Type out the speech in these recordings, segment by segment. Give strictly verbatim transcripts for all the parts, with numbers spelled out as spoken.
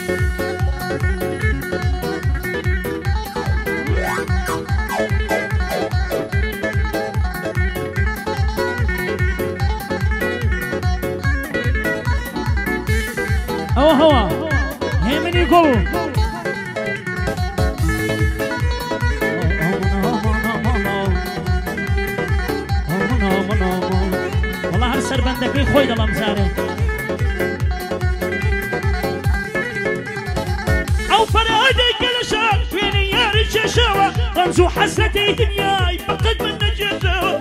هو هو هي من يقول والله هرسر بندك خوي دلم مزاره او فرادك الاشار وين يا رجشاوه رمزو حسرتي دنياي فقد من نجشاوه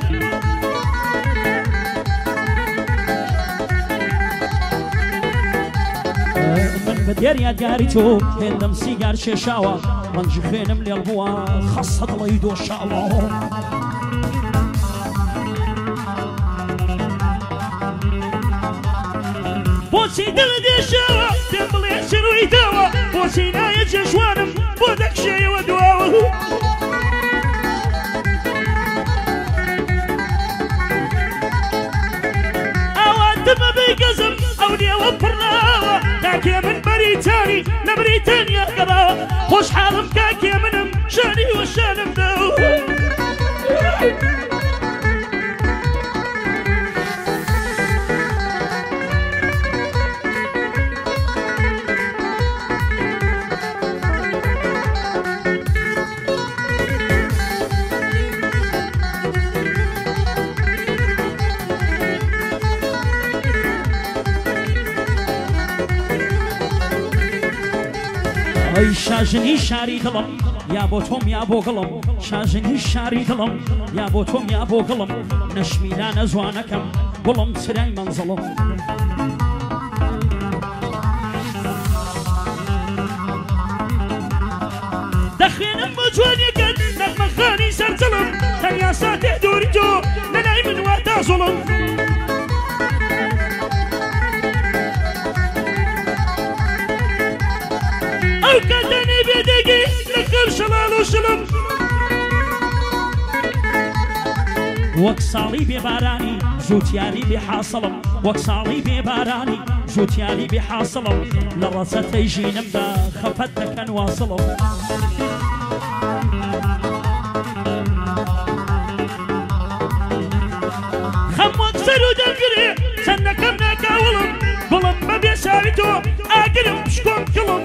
بدير يا داريتو هندم سيجار شيشاوة رنج خينم لي البوا خاصة ضليدو ان شاء الله بوسي دلدي شاوة تنبلي سروي داوة بوسي نايا جشوانم بودك شي ودواوه اوان دم بيقزم اوليا وبرناوة كاكيا من بريتاني لبريتانيا قراوة خوش حالم كاكيا منهم شاني وشانم داو اي شاجني شاري دلم يا بوتهم يا بو قلم شاجني شاري دلم يا بوتهم يا بو قلم نشمي لا نزوانكم قلم سراي منظلم دخين مجواني قد نغمة خاني سرتلم تنيا ساتي دوري جو نلاي من واتا ظلم او كدني بدقي لكل شلال وشلم وك صليبي باراني زوتيالي بحاصلم وك صليبي باراني زوتيالي بحاصلم لرسة تيجي نمدا خفتك كان واصلم خمك سرو دنقري سنك منك اولم بلم ما بيساويتو اقلم شكون كلم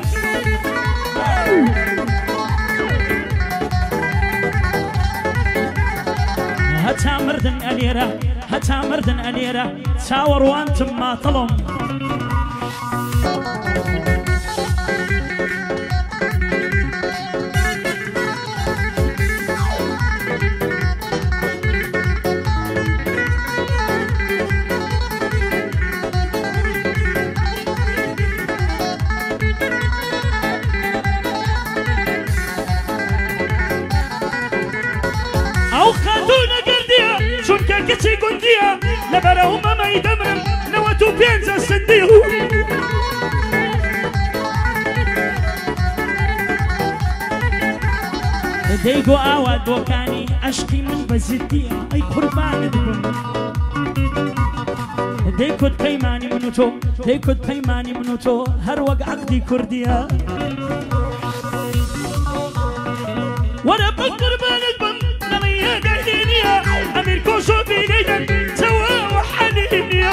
هتا مردن أليرة هتا مردن أليرة تساور وانتم ما طلم أو خاتونا قردية شنكا كتشي قندية لبرهم ما يدمرم نواتو بينزا سنديو ديقو آواد وكاني أشقي من بزدية أي قربان دبم ديكو تقيماني منوتو ديكو تقيماني منوتو هروق عقدي كردية وانا بقر بالقبن نمية قاعدينيا أمير كوشو في قيدا سوا وحنينيا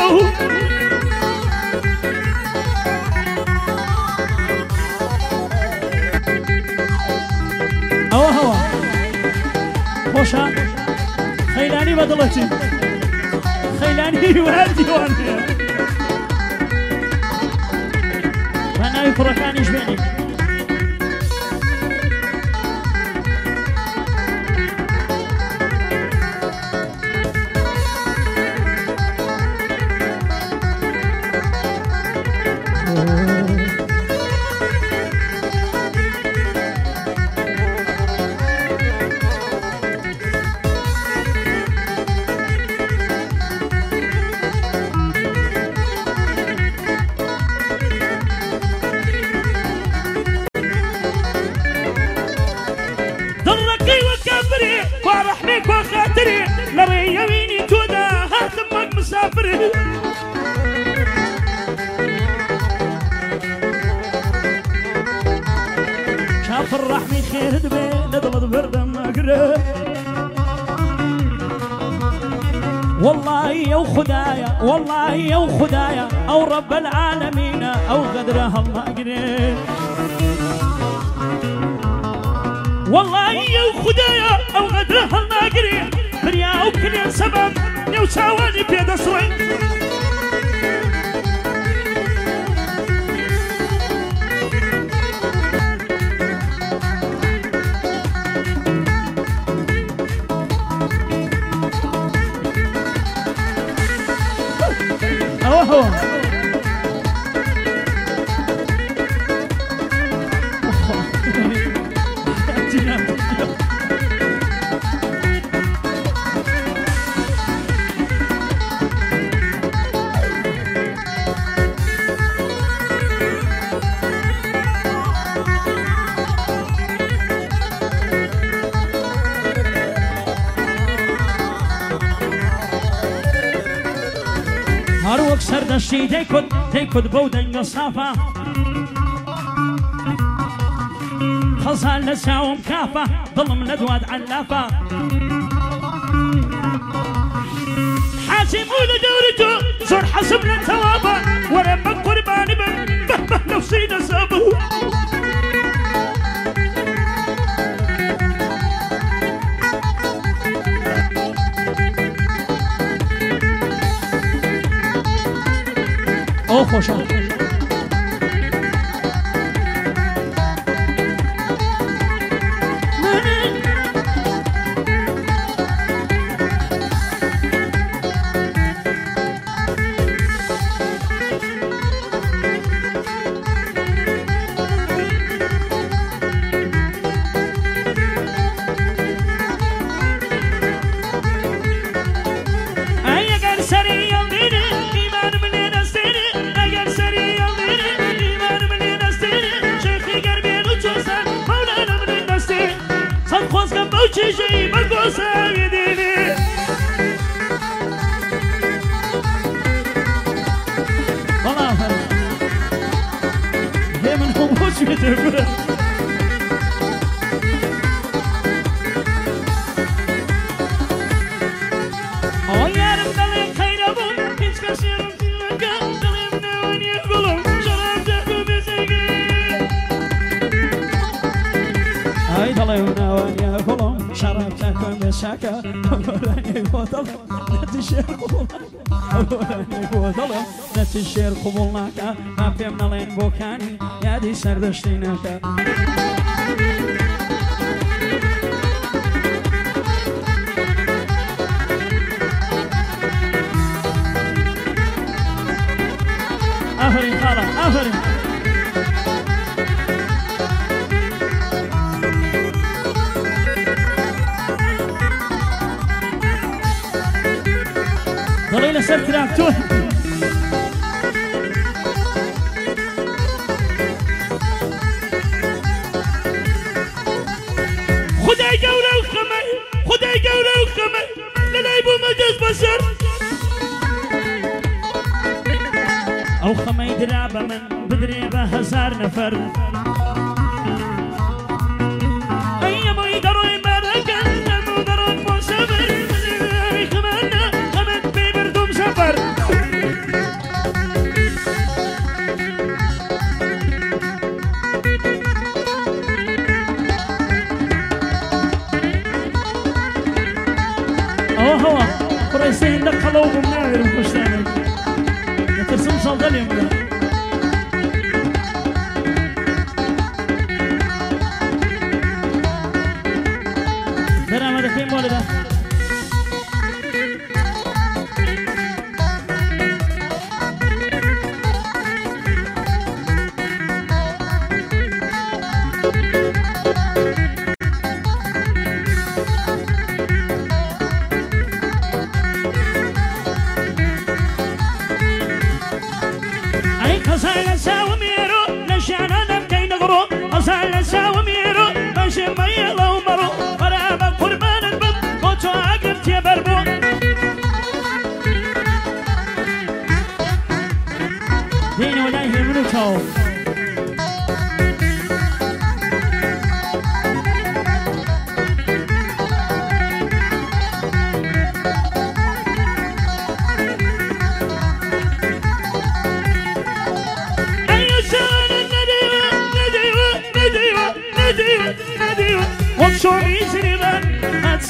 هوا هوا خوشا خيلاني بدلتي خيلاني وهردي واني وانا يفرقاني جبيني وارحميك وخاطري لري يميني تودا هاتمك مسافري فرحني خير دبي نضرب بردم مقرب والله يا خدايا والله يا خدايا او رب العالمين او قدرها الله قريب والله يا خدايا او قدرها الله قريب من يا وكل سبب يا ساواني بيد اسوي اوه هروك سردشتي تيكد تيكد بودن قصافة خلصان لساوم كافة ظلم ندواد علافة حاسم ولدورته زور حسب للثوابة ولما قربان بن بهبه نفسي نسابه او خوشا شيء بالقوسة يديني والله هي من هم وش بتقول او يا رب دلي خير ابو كنت كسير في المكان دلي من وين يقولون شراب تاكل بسيقي هاي دلي من وين يقولون شراب تاكل بساكا أولاني بوطل نتشير قبولناك أولاني بوطل نتشير قبولناك ما فهمنا لين بوكاني يا دي سردشتيناك آفرين خالة آفرين ضلينا سر تراكتون خداي جورة وخمي خداي جورة وخمي للايبو مجاز بشر او خمي درابة من بدريبة هزار نفر ايامو يدروا يمرقن نمو درون مصبر خمنا خمن ببردوم سفر اوه هو قريسين دخلوا بمناير وخشتاني يترسم صلدال يوم درامة دخين مولده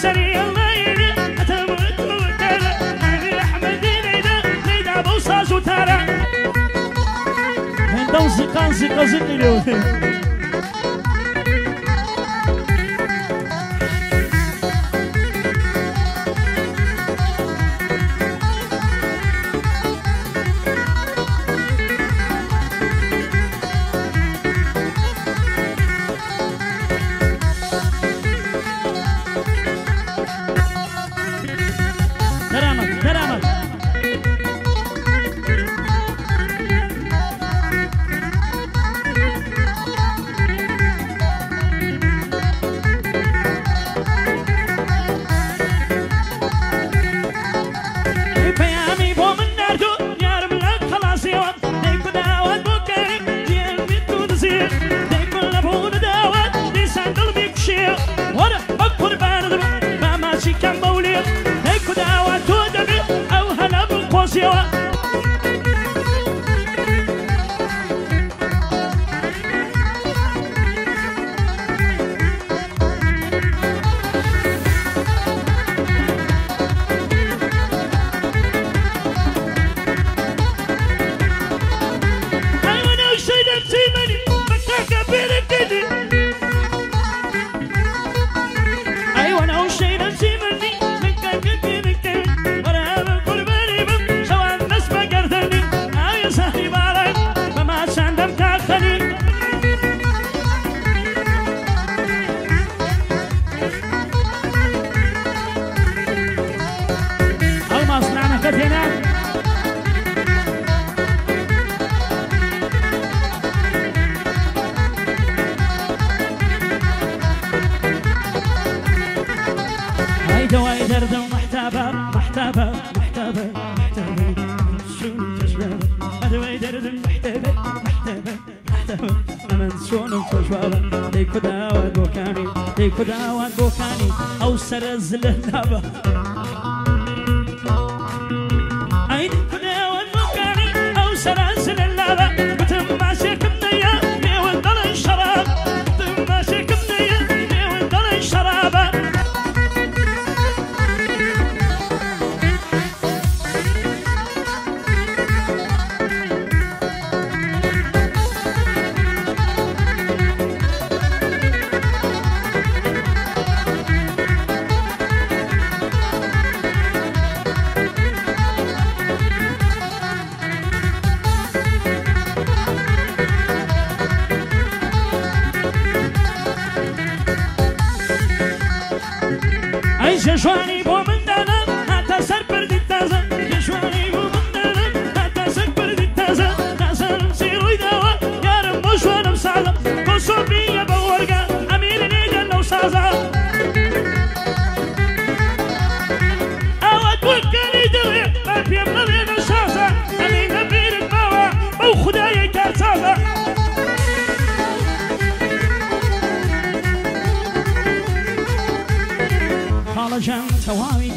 سري الليل أتمت مغتالة علي أحمد ليلى ليلى بوصاص وتارة من دوزي قانزي قزني له دواي درد محتابة محتابة محتابة محتابة شون تشبابة دواي درد محتابة محتابة محتابة أمن شون تشبابة ديكو داوات بوكاني ديكو داوات بوكاني أو سرز للنابة أي ديكو داوات بوكاني أو سرز للنابة بتماشي كمنية بيوان ضل الشراب بتماشي كمنية بيوان ضل الشرابة جشواني بو من دانا هاتا سر بردي تازا جشواني بو من دانا هاتا سر بردي تازا ناسا سيروي داوا يارم بوشوانا مساعدة كوسو بيا بورقا أمير نيجا نو سازا أواد وكالي دوي ما بيبنا لينا شازا أمين بير الماوا بو خدايا كارسازا جان تواوي